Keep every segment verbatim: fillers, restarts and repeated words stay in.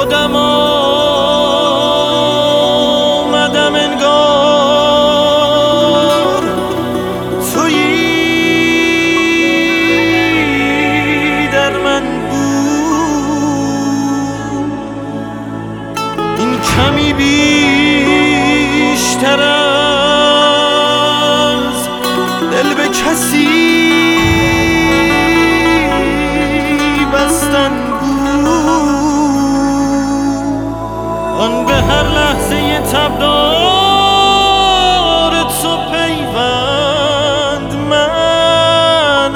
خودم آمدم انگار تویی در من بود. این کمی بیشتر از دل به کسی بستن آن به هر لحظه تبدار تو پیوند منم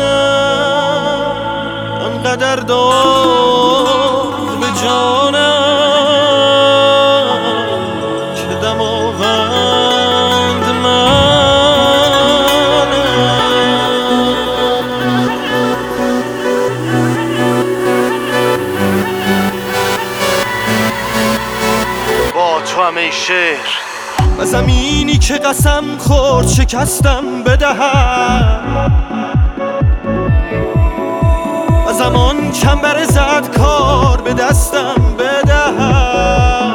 آنقدر دار به جانم که دماوند منم. با تو همه شعر و زمینی که قسم خورد شکستم بدهم و زمان چنبر زد کار به دستم بدهم.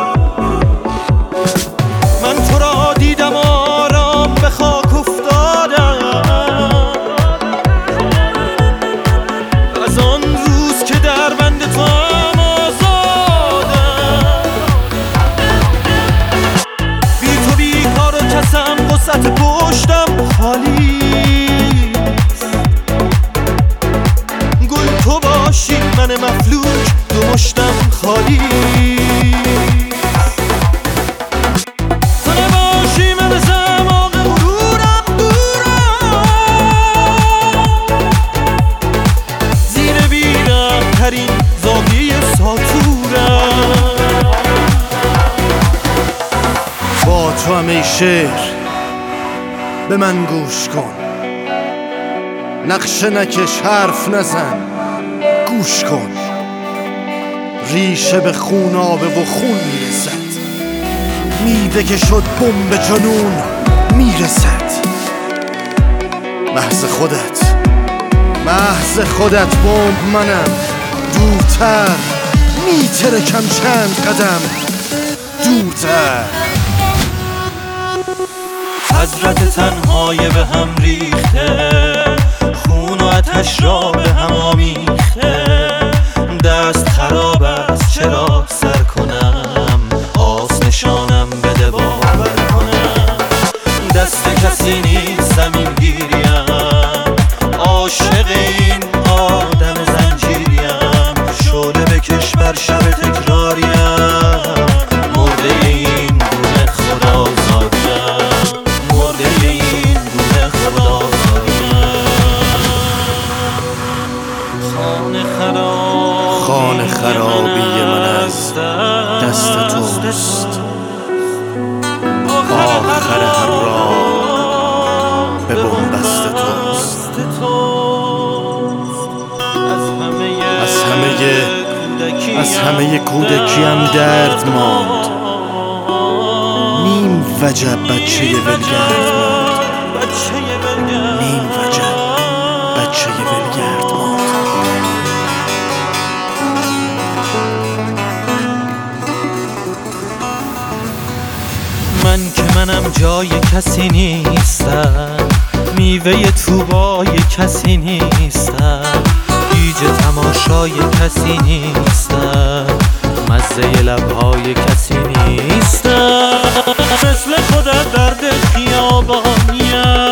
من تو را دیدم آرام به خاک افتادم از آن روز که در بند تو قصت پشتم خالیست. گل تو باشی من مفلوک دو مشتم خالیست. تو نباشی من زماغ غرورم دورم زیر بیرم ترین زاویه ساتورم. با تو همه شعر به من گوش کن نقشه نکش حرف نزن گوش کن. ریشه به خون آبه و خون میرسد میوه که شد بمب جنون میرسد. محض خودت محض خودت بمب منم دورتر میترکم چند قدم دورتر. حضرت تنهای به هم ریخته خون و آتش را به هم آمیخته. دست خراب است چرا سر کنم آس نشانم بده باور کنم. دست کسی نیست زمین گیریم عاشق این آدم زنجیریم. شعله بکش بر شب تکراریم مرده این گونه خدا زادیم. خانه خرابی من از دست توست. آخر هر راه به بنبست توست. از همه از همه کودکیم درد ماند نیم وجب بچه ولگرد ماند. نیم وجب بچه ولگرد ماند. من که منم جای کسی نیستم میوه توبای کسی نیستم گیج تماشای کسی نیستم مزه لبهای کسی نیستم. مثل خودت درد خیابانیم